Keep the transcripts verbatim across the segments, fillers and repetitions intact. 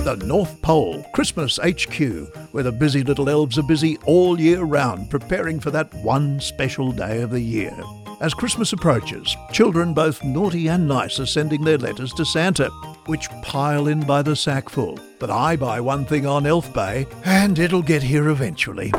The North Pole, Christmas H Q, where the busy little elves are busy all year round, preparing for that one special day of the year. As Christmas approaches, children both naughty and nice are sending their letters to Santa, which pile in by the sackful. But I buy one thing on Elf Bay, and it'll get here eventually.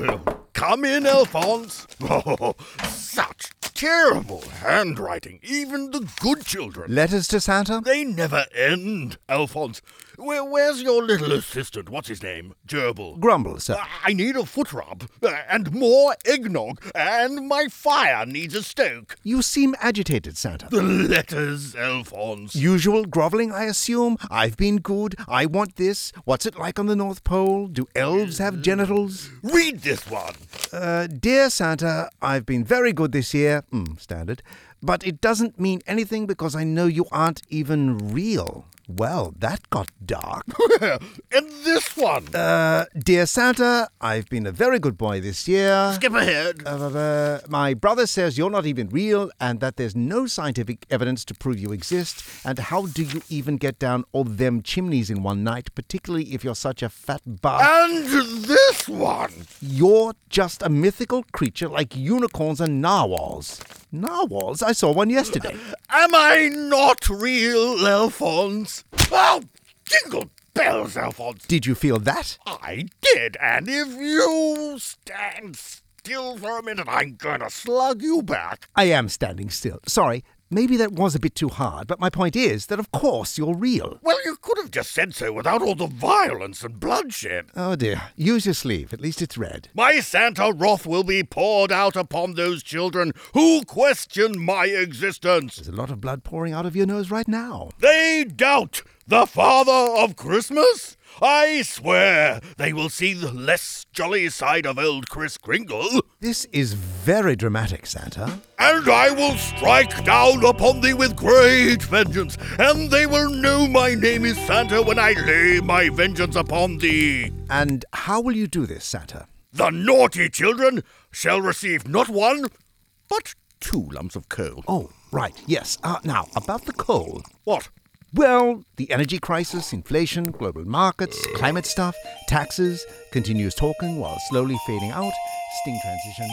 Come in, Alphonse. Oh, such terrible handwriting, even the good children. Letters to Santa? They never end, Alphonse. Where, where's your little assistant? What's his name? Gerbil. Grumble, sir. I need a foot rub, uh, and more eggnog, and my fire needs a stoke. You seem agitated, Santa. The letters, Alphonse. Usual grovelling, I assume. I've been good. I want this. What's it like on the North Pole? Do elves have genitals? Read this one. Uh, dear Santa, I've been very good this year. Mm, standard. But it doesn't mean anything because I know you aren't even real. Well, that got dark. And this one. Uh, dear Santa, I've been a very good boy this year. Skip ahead. Uh, uh, my brother says you're not even real and that there's no scientific evidence to prove you exist. And how do you even get down all them chimneys in one night, particularly if you're such a fat buff? And this one. You're just a mythical creature like unicorns and narwhals. Narwhals? I saw one yesterday. Am I not real, Alphonse? Oh, jingle bells, Alphonse. Did you feel that? I did, and if you stand still for a minute, I'm gonna slug you back. I am standing still. Sorry, maybe that was a bit too hard, but my point is that of course you're real. Well, you could have just said so without all the violence and bloodshed. Oh dear, use your sleeve, at least it's red. My Santa wrath will be poured out upon those children who question my existence. There's a lot of blood pouring out of your nose right now. They doubt the Father of Christmas? I swear they will see the less jolly side of old Kris Kringle. This is very dramatic, Santa. And I will strike down upon thee with great vengeance, and they will know my name is Santa when I lay my vengeance upon thee. And how will you do this, Santa? The naughty children shall receive not one, but two lumps of coal. Oh, right, yes. Uh, now, about the coal. What? Well, the energy crisis, inflation, global markets, climate stuff, taxes, continuous talking while slowly fading out, sting transition.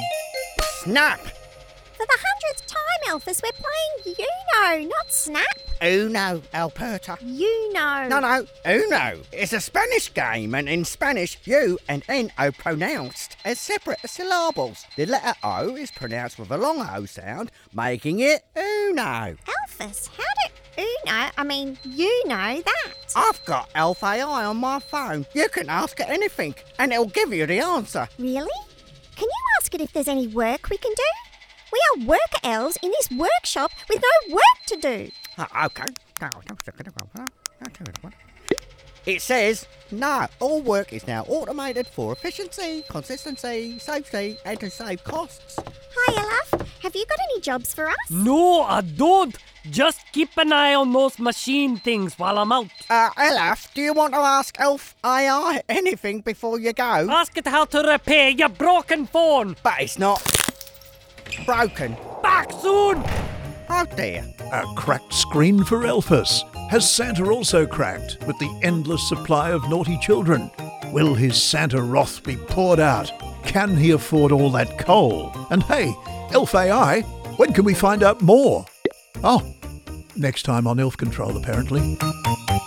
Snap! For the hundredth time, Elphus, we're playing Uno, not Snap. Uno, Alberta. Uno. No, no, Uno. It's a Spanish game, and in Spanish, U and N are pronounced as separate syllables. The letter O is pronounced with a long O sound, making it Uno. Elphus, how do Uno, I mean, you know that? I've got Elf A I on my phone. You can ask it anything, and it'll give you the answer. Really? Can you ask it if there's any work we can do? We are worker elves in this workshop with no work to do. Uh, okay. It says, no, all work is now automated for efficiency, consistency, safety, and to save costs. Hi, Elf. Have you got any jobs for us? No, I don't. Just keep an eye on those machine things while I'm out. Uh, Elf, do you want to ask Elf A I anything before you go? Ask it how to repair your broken phone. But it's not broken. Back soon. Oh dear. A cracked screen for Elphus. Has Santa also cracked with the endless supply of naughty children? Will his Santa wrath be poured out? Can he afford all that coal? And hey, Elf A I, when can we find out more? Oh, next time on Elf Control, apparently.